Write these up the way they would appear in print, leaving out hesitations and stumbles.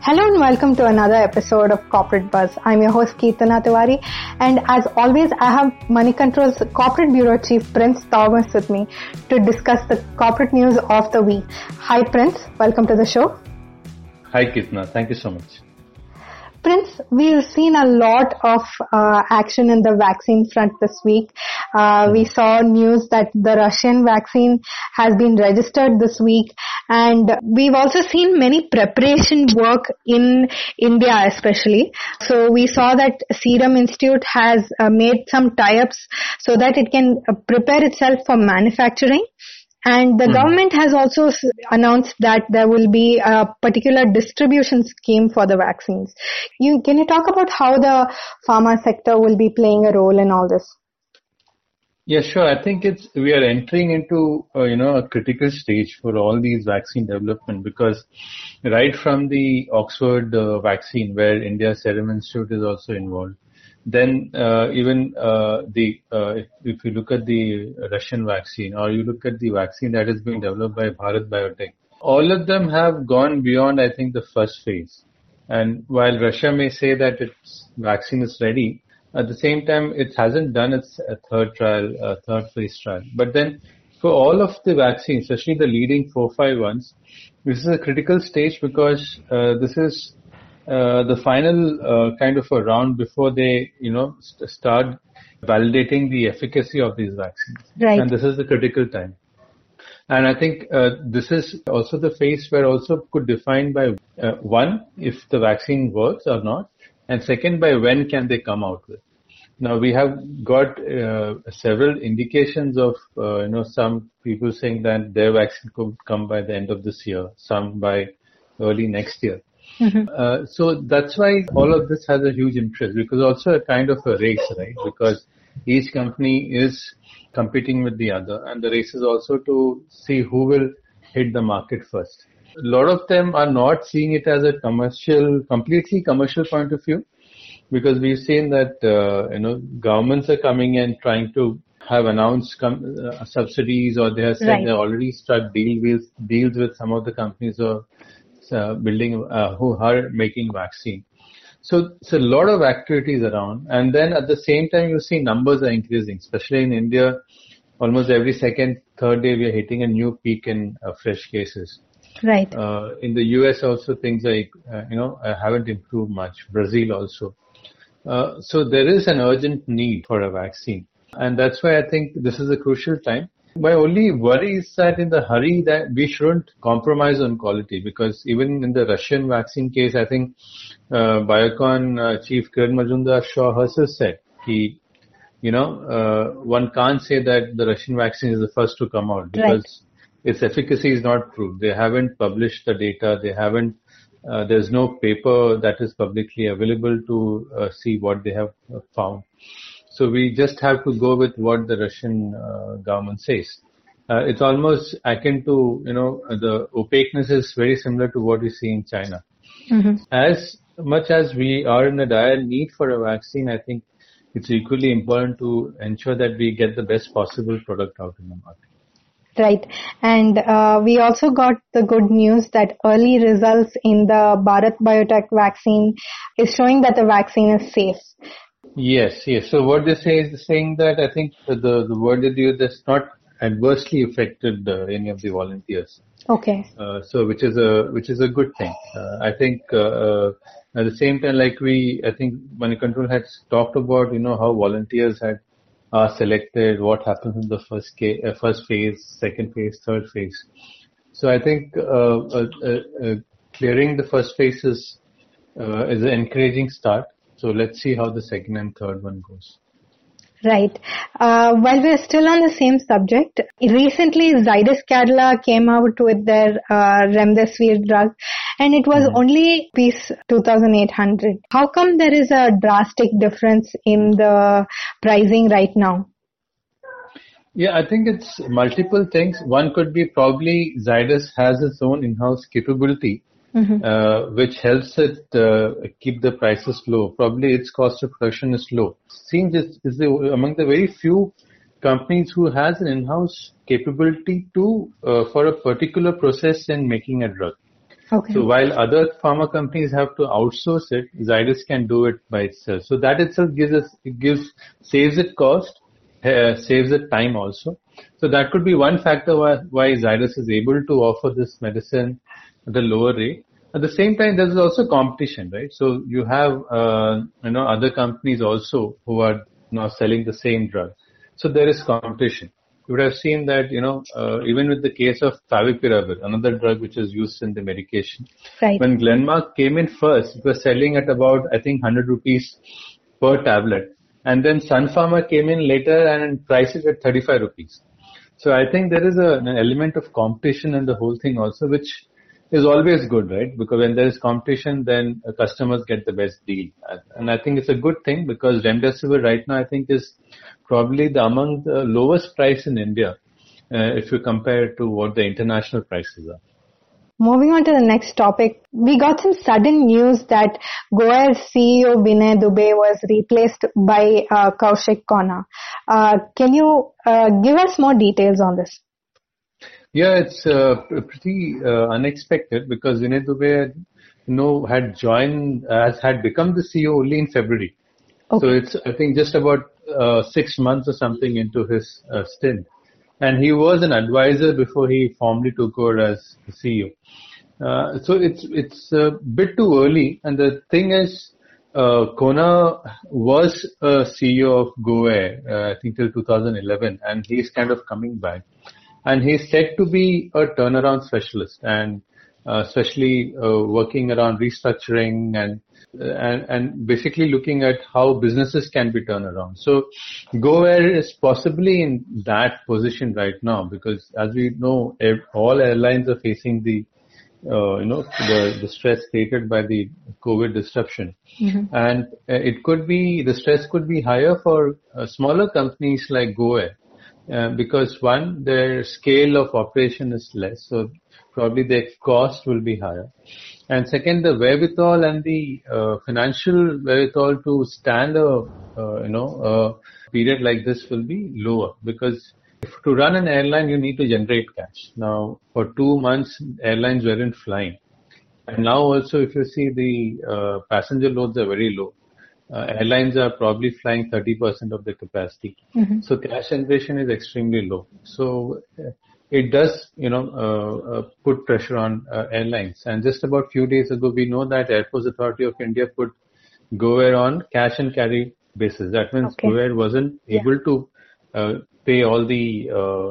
Hello and welcome to another episode of Corporate Buzz. I'm your host Keertana Tiwari, and as always I have Moneycontrol's Corporate Bureau Chief Prince Thomas with me to discuss the corporate news of the week. Hi Prince, welcome to the show. Hi Keertana, thank you so much. Prince, we've seen a lot of action in the vaccine front this week. We saw news that the Russian vaccine has been registered this week, and we've also seen many preparation work in India especially. So we saw that Serum Institute has made some tie-ups so that it can prepare itself for manufacturing. And the government has also announced that there will be a particular distribution scheme for the vaccines. Can you talk about how the pharma sector will be playing a role in all this? Yeah, sure. I think we are entering into a critical stage for all these vaccine development, because right from the Oxford vaccine, where India Serum Institute is also involved, then if you look at the Russian vaccine, or you look at the vaccine that is being developed by Bharat Biotech, all of them have gone beyond, I think, the first phase. And while Russia may say that its vaccine is ready, at the same time, it hasn't done its third phase trial. But then for all of the vaccines, especially the leading 4-5 ones, this is a critical stage, because this is the final kind of a round before they, start validating the efficacy of these vaccines. Right. And this is the critical time. And I think this is also the phase where also could define by one, if the vaccine works or not, and second, by when can they come out with. Now we have got several indications of some people saying that their vaccine could come by the end of this year, some by early next year. So that's why all of this has a huge interest, because also a kind of a race, right? Because each company is competing with the other, and the race is also to see who will hit the market first. A lot of them are not seeing it as a completely commercial point of view, because we've seen that governments are coming and trying to have announced subsidies, or they have said they already struck deals with some of the companies or who are making vaccine. So it's a lot of activities around, and then at the same time you see numbers are increasing, especially in India. Almost every second, third day we are hitting a new peak in fresh cases. Right. In the US also things are haven't improved much. Brazil also. So there is an urgent need for a vaccine, and that's why I think this is a crucial time. My only worry is that in the hurry that we shouldn't compromise on quality, because even in the Russian vaccine case, I think Biocon Chief Kiran Mazumdar-Shaw herself said, one can't say that the Russian vaccine is the first to come out, because its efficacy is not proved. They haven't published the data. They haven't. There's no paper that is publicly available to see what they have found. So we just have to go with what the Russian government says. It's almost akin to, the opaqueness is very similar to what we see in China. As much as we are in a dire need for a vaccine, I think it's equally important to ensure that we get the best possible product out in the market. Right. And we also got the good news that early results in the Bharat Biotech vaccine is showing that the vaccine is safe. Yes. So what they say is saying that I think the word they use is not adversely affected any of the volunteers. Okay. So which is a good thing. I think at the same time, I think Moneycontrol has talked about how volunteers are selected, what happens in the first phase, second phase, third phase. So I think clearing the first phase is an encouraging start. So let's see how the second and third one goes. Right. While we're still on the same subject, recently Zydus Cadila came out with their remdesivir drug, and it was only Rs 2,800. How come there is a drastic difference in the pricing right now? Yeah, I think it's multiple things. One could be probably Zydus has its own in-house capability, which helps it keep the prices low. Probably its cost of production is low. Seems it's among the very few companies who has an in-house capability to for a particular process in making a drug. Okay. So while other pharma companies have to outsource it, Zydus can do it by itself. So that itself saves it cost, saves it time also. So that could be one factor why Zydus is able to offer this medicine at a lower rate. At the same time, there's also competition, right? So you have, other companies also who are now selling the same drug. So there is competition. You would have seen that, even with the case of favipiravir, another drug which is used in the medication. Right. When Glenmark came in first, it was selling at about, I think, 100 rupees per tablet. And then Sun Pharma came in later and priced it at 35 rupees. So I think there is an element of competition in the whole thing also, which is always good, right? Because when there is competition, then customers get the best deal. And I think it's a good thing because Remdesivir right now, I think, is probably among the lowest price in India, if you compare it to what the international prices are. Moving on to the next topic, we got some sudden news that Goair's CEO Vinay Dubey was replaced by Kaushik Khanna. Can you give us more details on this? Yeah, it's pretty unexpected because Vinay Dubey, had become the CEO only in February. Okay. So it's, I think, just about 6 months or something into his stint. And he was an advisor before he formally took over as the CEO. So it's a bit too early. And the thing is, Khanna was a CEO of Goair, I think till 2011, and he's kind of coming back. And he's said to be a turnaround specialist and especially working around restructuring and basically looking at how businesses can be turned around. So Goair is possibly in that position right now because as we know, all airlines are facing the stress created by the COVID disruption. Mm-hmm. And the stress could be higher for smaller companies like Goair. Because one, their scale of operation is less, so probably the cost will be higher. And second, the wherewithal and the financial wherewithal to stand a period like this will be lower because to run an airline, you need to generate cash. Now, for 2 months, airlines weren't flying. And now also, if you see the passenger loads are very low. Airlines are probably flying 30% of their capacity. Mm-hmm. So cash generation is extremely low. So it does, put pressure on airlines. And just about few days ago, we know that Airports Authority of India put Goair on cash and carry basis. That means Goair wasn't able to pay all the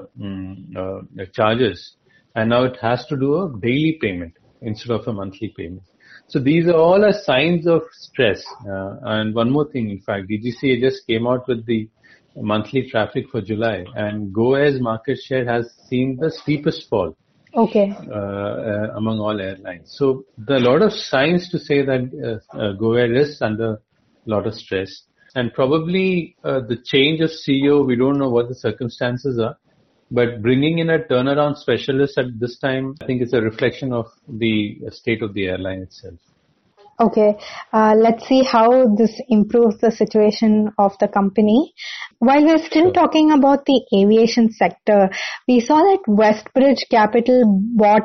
charges. And now it has to do a daily payment instead of a monthly payment. So these are all signs of stress. And one more thing, in fact, DGCA just came out with the monthly traffic for July, and Goair's market share has seen the steepest fall. Okay. Among all airlines. So there are a lot of signs to say that Goair is under a lot of stress. And probably the change of CEO, we don't know what the circumstances are. But bringing in a turnaround specialist at this time, I think it's a reflection of the state of the airline itself. Okay. Let's see how this improves the situation of the company. While we're still talking about the aviation sector, we saw that Westbridge Capital bought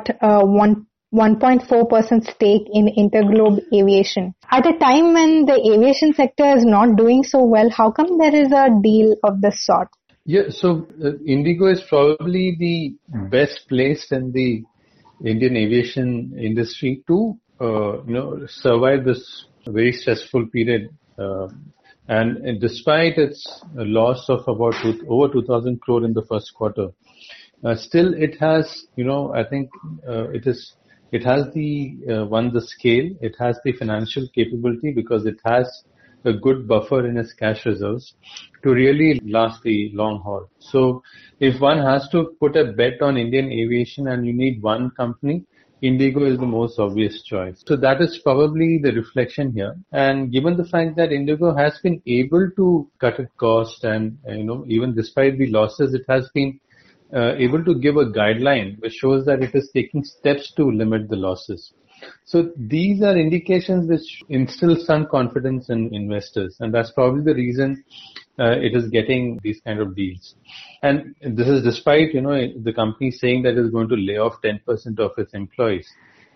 1.4% stake in Interglobe Aviation. At a time when the aviation sector is not doing so well, how come there is a deal of this sort? Yeah, so Indigo is probably the best placed in the Indian aviation industry to, survive this very stressful period. And despite its loss of about over 2,000 crore in the first quarter, still it has, I think it has the scale, it has the financial capability because it has a good buffer in its cash reserves to really last the long haul. So if one has to put a bet on Indian aviation and you need one company, Indigo is the most obvious choice. So that is probably the reflection here. And given the fact that Indigo has been able to cut its cost and, even despite the losses, it has been able to give a guideline which shows that it is taking steps to limit the losses. So these are indications which instill some confidence in investors, and that's probably the reason it is getting these kind of deals. And this is despite, the company saying that it's going to lay off 10% of its employees.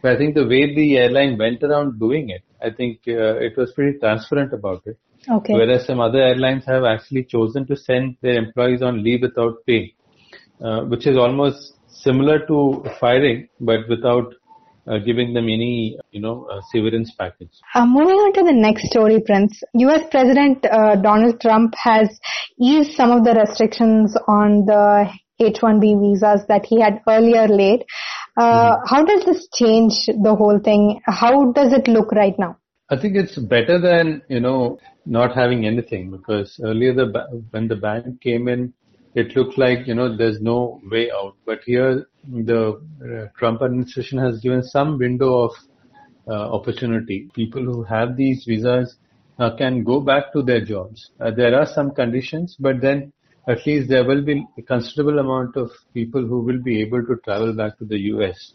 But I think the way the airline went around doing it, I think it was pretty transparent about it. Okay. Whereas some other airlines have actually chosen to send their employees on leave without pay, which is almost similar to firing, but without giving them any, severance package. Moving on to the next story, Prince. US President Donald Trump has eased some of the restrictions on the H-1B visas that he had earlier laid. How does this change the whole thing? How does it look right now? I think it's better than, not having anything, because earlier when the ban came in, it looked like, there's no way out. But here, the Trump administration has given some window of opportunity. People who have these visas can go back to their jobs. There are some conditions, but then at least there will be a considerable amount of people who will be able to travel back to the US.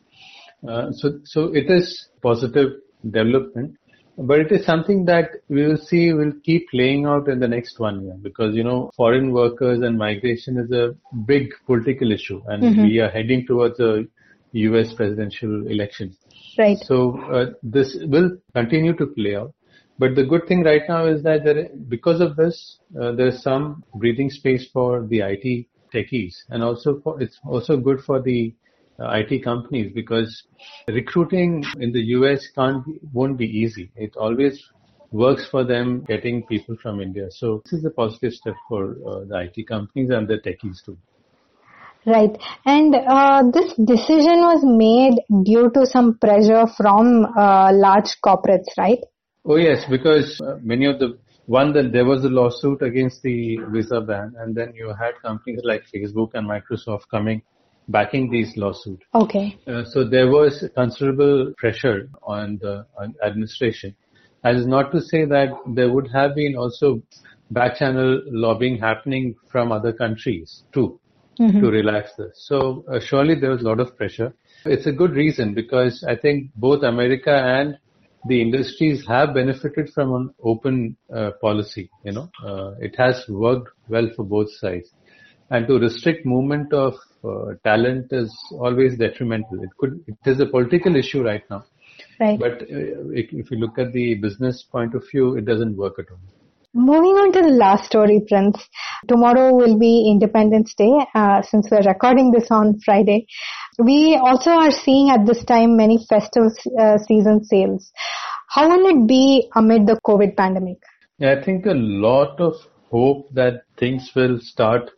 So it is positive development. But it is something that we will see will keep playing out in the next 1 year, because, foreign workers and migration is a big political issue, and we are heading towards a US presidential election. Right. So this will continue to play out. But the good thing right now is that because of this, there is some breathing space for the IT techies, and it's also good for the IT companies, because recruiting in the US won't be easy. It always works for them getting people from India. So this is a positive step for the IT companies and the techies too. Right. And this decision was made due to some pressure from large corporates, right? Oh yes, because many of that there was a lawsuit against the visa ban, and then you had companies like Facebook and Microsoft backing these lawsuits. Okay. So there was considerable pressure on the administration. As not to say that there would have been also back channel lobbying happening from other countries too, to relax this. So surely there was a lot of pressure. It's a good reason, because I think both America and the industries have benefited from an open policy. It has worked well for both sides. And to restrict movement of talent is always detrimental. It is a political issue right now. Right. But if you look at the business point of view, it doesn't work at all. Moving on to the last story, Prince. Tomorrow will be Independence Day, since we're recording this on Friday. We also are seeing at this time many festive season sales. How will it be amid the COVID pandemic? Yeah, I think a lot of hope that things will start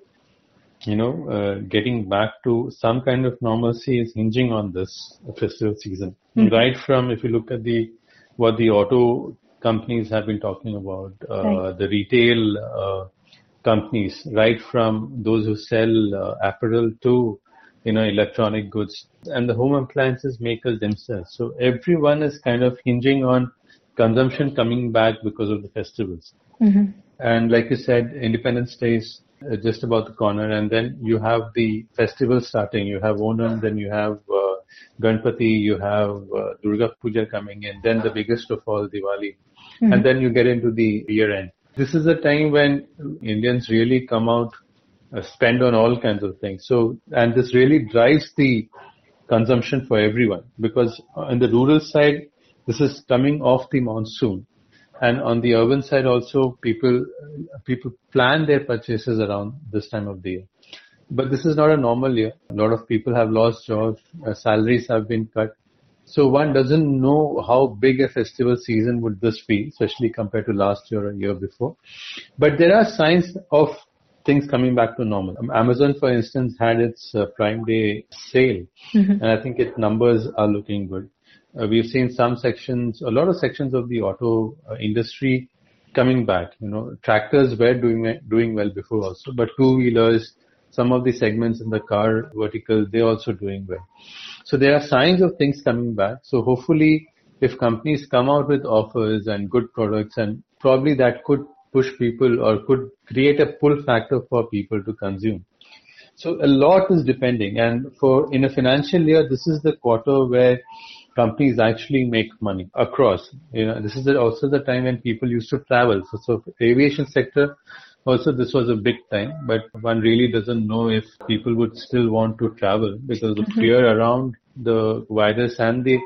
getting back to some kind of normalcy is hinging on this festival season. Right from, if you look at what the auto companies have been talking about, the retail companies, right from those who sell apparel to, electronic goods, and the home appliances makers themselves. So everyone is kind of hinging on consumption coming back because of the festivals. And like you said, Independence Day is just about the corner, and then you have the festivals starting. You have Onam, then you have Ganpati, you have Durga Puja coming in, then the biggest of all, Diwali, and then you get into the year end. This is a time when Indians really come out, spend on all kinds of things. So, and this really drives the consumption for everyone, because on the rural side, this is coming off the monsoon. And on the urban side also, people plan their purchases around this time of the year. But this is not a normal year. A lot of people have lost jobs, salaries have been cut. So one doesn't know how big a festival season would this be, especially compared to last year or year before. But there are signs of things coming back to normal. Amazon, for instance, had its Prime Day sale, and I think its numbers are looking good. We've seen a lot of sections of the auto industry coming back. Tractors were doing well before also, but two-wheelers, some of the segments in the car vertical, they're also doing well. So there are signs of things coming back. So hopefully, if companies come out with offers and good products, and probably that could push people or could create a pull factor for people to consume. So a lot is depending, and in a financial year, this is the quarter where companies actually make money across. This is also the time when people used to travel. So for aviation sector, also this was a big time, but one really doesn't know if people would still want to travel because of fear around the virus and the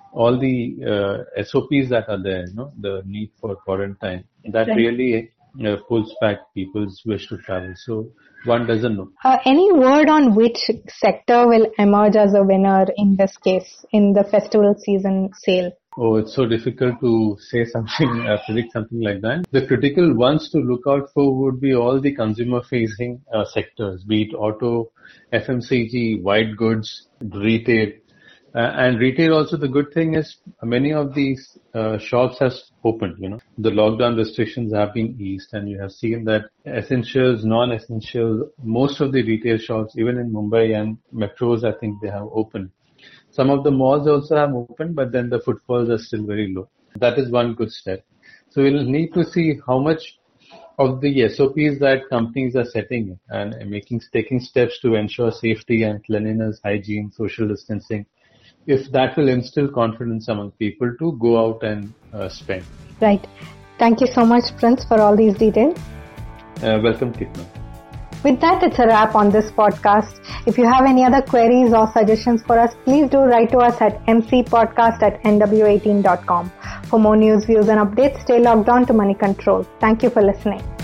all the SOPs that are there, the need for quarantine, that really pulls back people's wish to travel. So one doesn't know. Any word on which sector will emerge as a winner in this case, in the festival season sale? Oh, it's so difficult to say something, predict something like that. The critical ones to look out for would be all the consumer-facing sectors, be it auto, FMCG, white goods, retail. And retail also, the good thing is many of these shops has opened, The lockdown restrictions have been eased, and you have seen that essentials, non-essentials, most of the retail shops, even in Mumbai and metros, I think they have opened. Some of the malls also have opened, but then the footfalls are still very low. That is one good step. So we'll need to see how much of the SOPs that companies are setting and taking steps to ensure safety and cleanliness, hygiene, social distancing, if that will instill confidence among people to go out and spend. Right. Thank you so much, Prince, for all these details. Welcome, Kitna. With that, it's a wrap on this podcast. If you have any other queries or suggestions for us, please do write to us at mcpodcast@nw18.com. For more news, views and updates, stay logged on to Money Control. Thank you for listening.